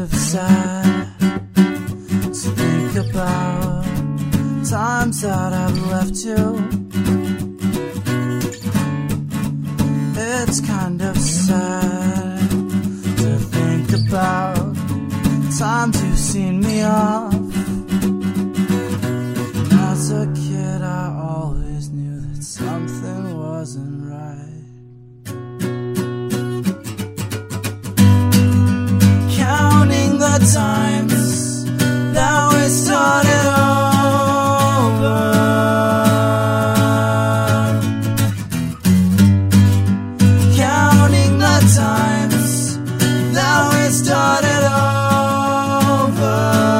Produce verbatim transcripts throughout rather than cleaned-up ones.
of sad to think about times that I've left you. It's kind of sad to think about times you've seen me off. And as a kid I always knew that something wasn't right. Counting the times that we started over, counting the times that we started over,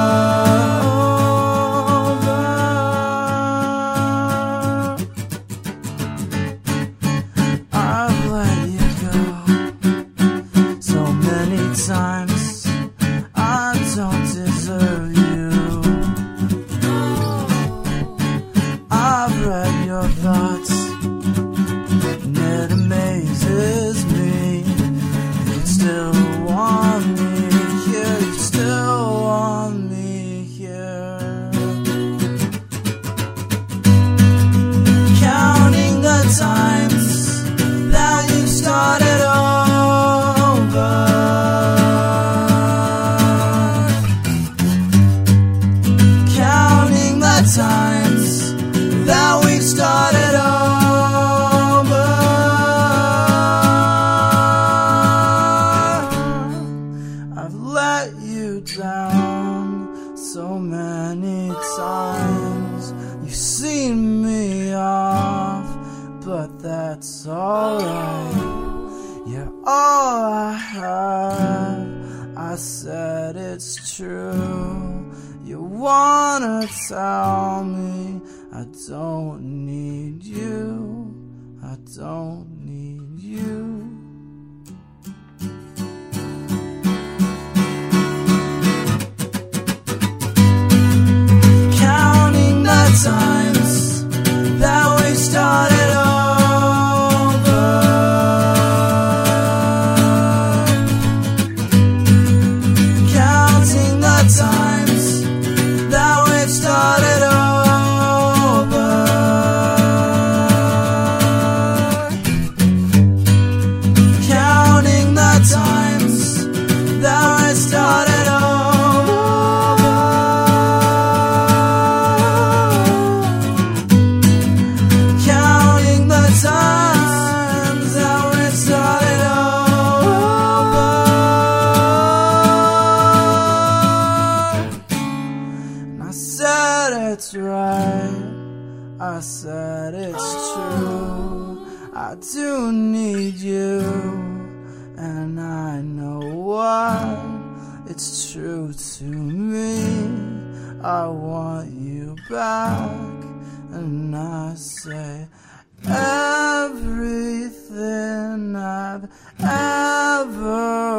I've let you go so many times. I don't deserve you. I've read your thoughts, and it amazes me you'd still want me here. You still want me here. Counting the times that you started over, times that we started over. I've let you down so many times. You've seen me off, but that's alright. You're all I have. I said it's true. You wanna tell me I don't need you, I don't need you. Counting the times that we started over, counting the times that we've started over, counting the times that we started over, counting the times that we started over. I said it's right, I said it's true. I do need you, and I know what it's true to me. I want you back, and I say everything I've ever